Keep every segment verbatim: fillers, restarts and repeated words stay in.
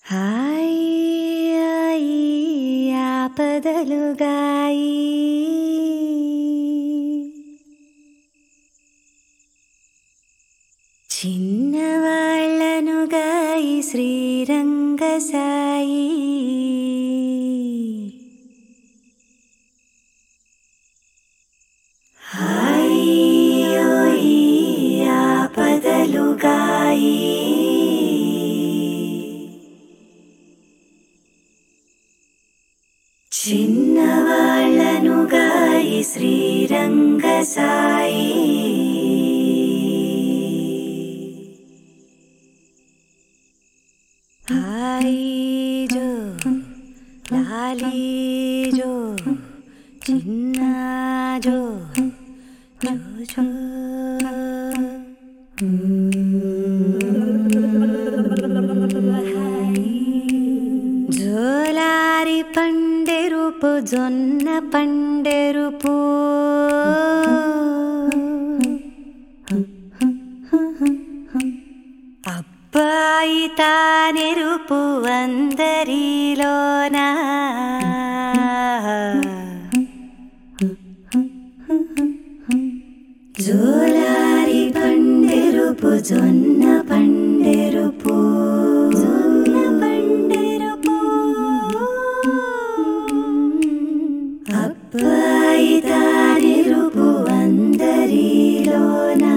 హాయి హాయి ఆపదలుగాయి చిన్నవాళ్ళను గాయి శ్రీరంగ సాయి హాయి హాయి ఆపదలుగాయి చిన్నవాళ్ళను గాయి శ్రీరంగ సాయి హాయి జో లాలి జో చిన్న జో జో జో జోలారి పండెరుపు జొన్న పండెరుపు అబ్బాయి తానెరుపు అందరిలోనా జోలారి పండెరుపు జొన్న పండెరుపు జొన్న పండెరుపు అబ్బాయి తానెరుపు అందరిలోనా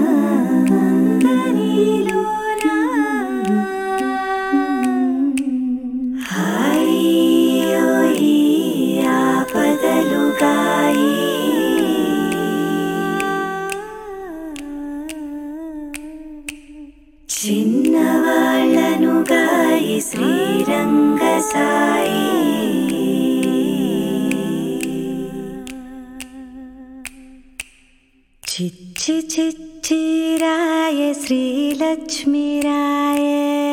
అందరిలోనా హాయి హాయి ఆపదలుగాయి చిన్నవాళ్ళను గాయి శ్రీరంగ సాయి చిచ్చి చిచ్చిరాయ శ్రీలక్ష్మీరాయ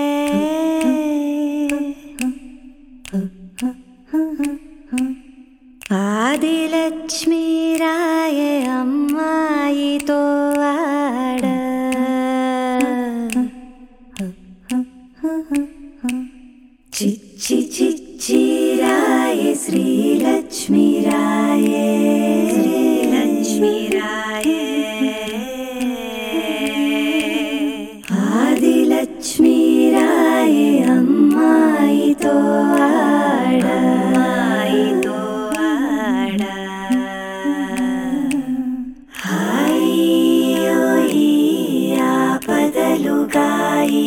ఆదిలక్ష్మీరాయ అమ్మాయితో ఆడ చిచ్చి చిచ్చిరాయ శ్రీలక్ష్మీరాయ శ్రీలక్ష్మీరాయ ఆదిలక్ష్మీరాయ అమ్మాయితో ఆడ అమ్మాయితో ఆడ హాయి హాయి ఆపదలుగాయి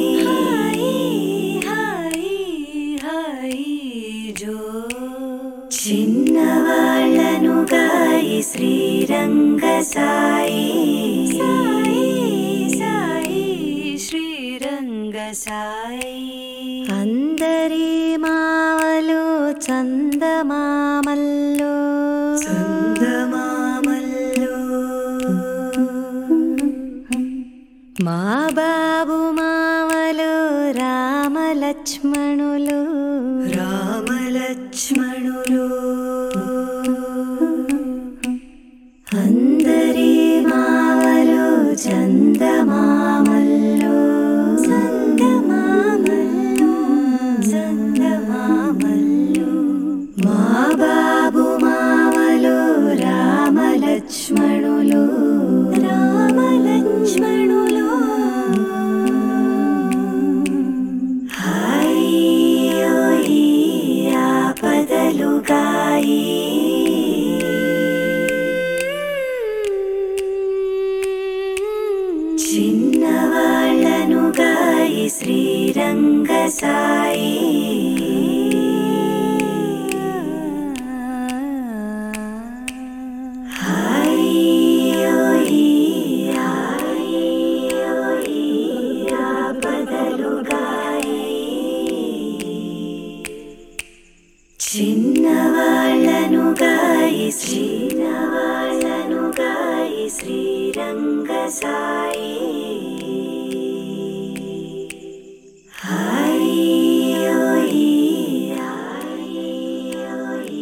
చిన్నవాళ్ళను గాయి శ్రీరంగ సాయి సాయి సాయి శ్రీరంగ సాయి అందరి మావలు చందమామల్లు చందమామల్లు మా బాబు మావలు రామలక్ష్మణులు రామలక్ష్మణులు అందరి మావలు చందమామల్లు చందమామల్లు చందమామల్లు మా బాబు మావలు రామలక్ష్మణులు రామలక్ష్మణులు హాయి హాయి ఆపదలుగాయి చిన్నవాళ్ళను గాయి శ్రీరంగ సాయి హాయి హాయి హాయి ఆపదలుగాయి చిన్నవాళ్ళను గాయి చిన్నవాళ్ళను గాయి శ్రీరంగ సాయి హాయి హాయి హాయి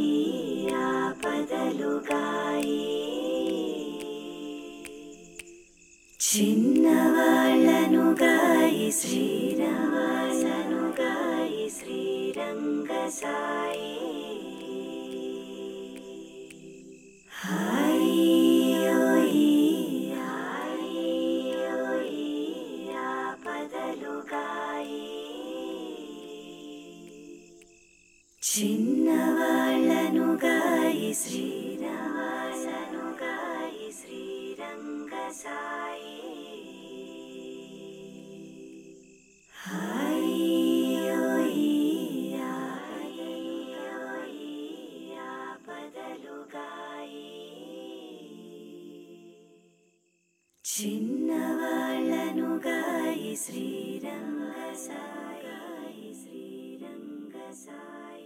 ఆపదలుగాయి చిన్నవాళ్ళను గాయి శ్రీరావాళ్ళను గాయి శ్రీరంగ సాయి హాయి ఓయి హాయి ఓయి ఆపదలు గాయి చిన్నవాళ్ళను గాయి శ్రీరావాళ్ళను గాయి శ్రీరంగ సాయి హాయి ఓయి హాయి ఓయి ఆపదలు గాయి చిన్నవాళ్ళను గాయి శ్రీరంగ సాయి శ్రీరంగ సాయి